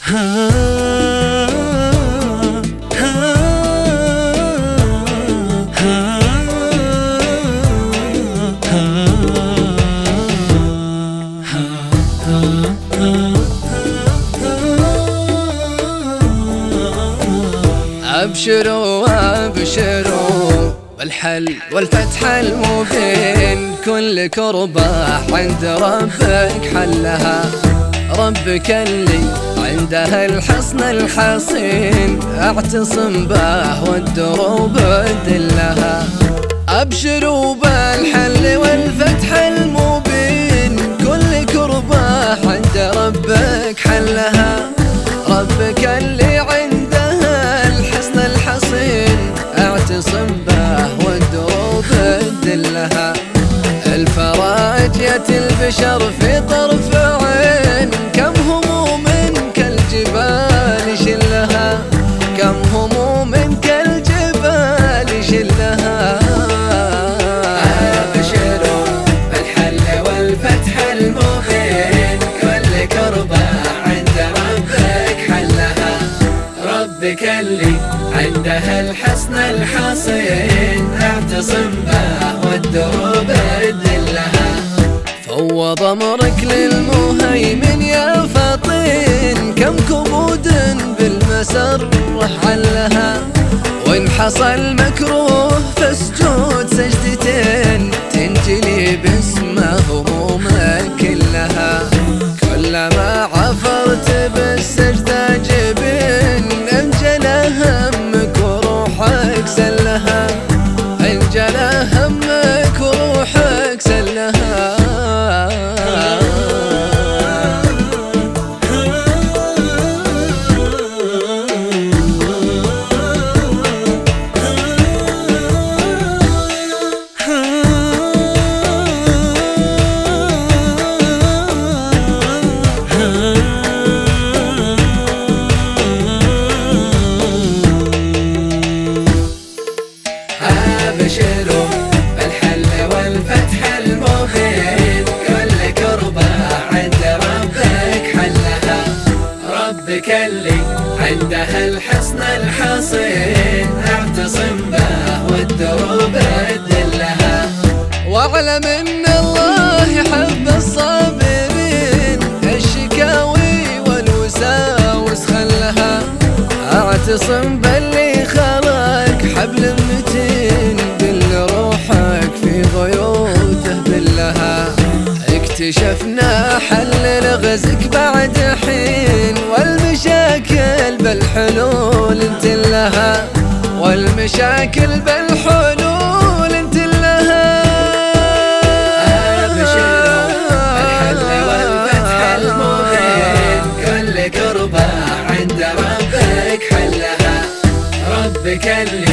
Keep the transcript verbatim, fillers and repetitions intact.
أبشروا أبشروا بالحل والفتح المبين، كل كربة عند ربك حلها، ربك اللي عنده الحصن الحصين، اعتصم به والدروب دلها. أبشروا بالحل والفتح المبين، كل كربة عند ربك حلها، ربك اللي عنده الحصن الحصين، اعتصم به والدروب دلها. الفرج يأتي البشر في طرف عين، كم هموم كالجبال شلها، كم هموم كالجبال شلها. أبشروا بالحل والفتح المبين، كل كربة عند ربك حلها، ربك اللي عنده الحصن الحصين، اعتصم به والدروب دلها. فوض أمرك للمهيمن يا فطين، كم كبود بالمسر حلها، وإن حصل مكروه فاسجود سجدتين، تنجلي باسمه همومك كلها. كلما عفرت بالسجدة جبين، انجلى همك وروحك سلها، انجلى همك وروحك سلها. أبشروا بالحل والفتح المبين، كل كربة عند ربك حلها، ربك اللي عنده الحصن الحصين، اعتصم به والدروب دلها. واعلم ان الله يحب الصابرين، الشكاوي والوساوس خلها، اعتصم باللي خلق حبل متين، دل روحك في غيوثه بلها. اكتشفنا حل لغزك بعد حين، والمشاكل بالحلول انت لها، والمشاكل بالحلول انت لها. أبشروا بالحل والفتح المبين، كل كربة عند ربك حلها، ربك اللي